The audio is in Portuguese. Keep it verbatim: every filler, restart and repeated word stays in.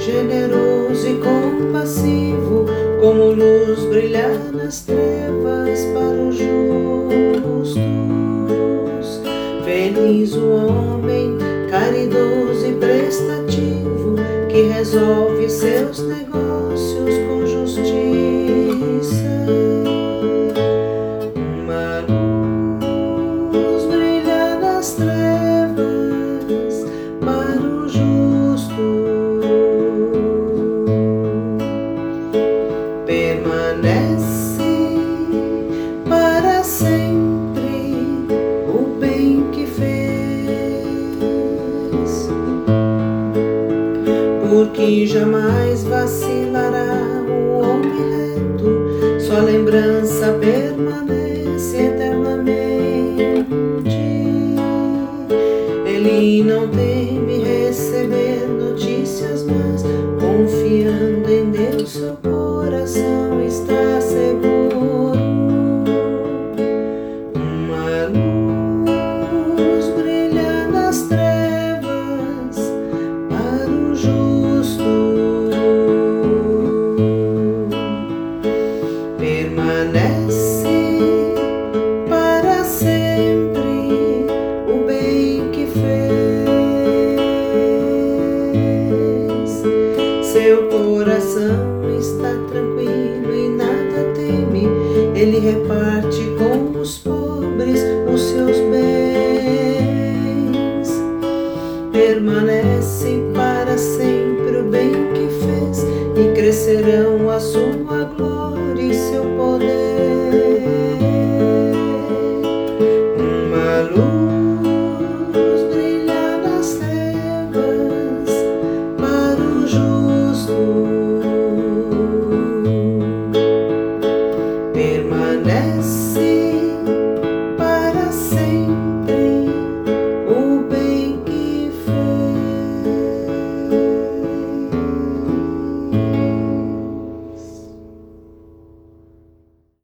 generoso e compassivo, como luz brilhar nas trevas para os justos. Feliz o homem caridoso e prestativo, que resolve seus negócios com justiça. Uma luz brilha nas trevas para o justo. Permanece para sempre o bem que fez, porque jamais vacilará o homem reto, sua lembrança permanece eternamente. Ele não teme receber notícias, mas confiando em Deus seu coração está seguro. Uma luz brilha nas trevas para o justo. Permanece para sempre o bem que fez. Seu coração está tranquilo e nada teme. Ele reparte com os pobres os seus bens. Permanece para sempre o bem que fez, e crescerão a sua glória e seu poder.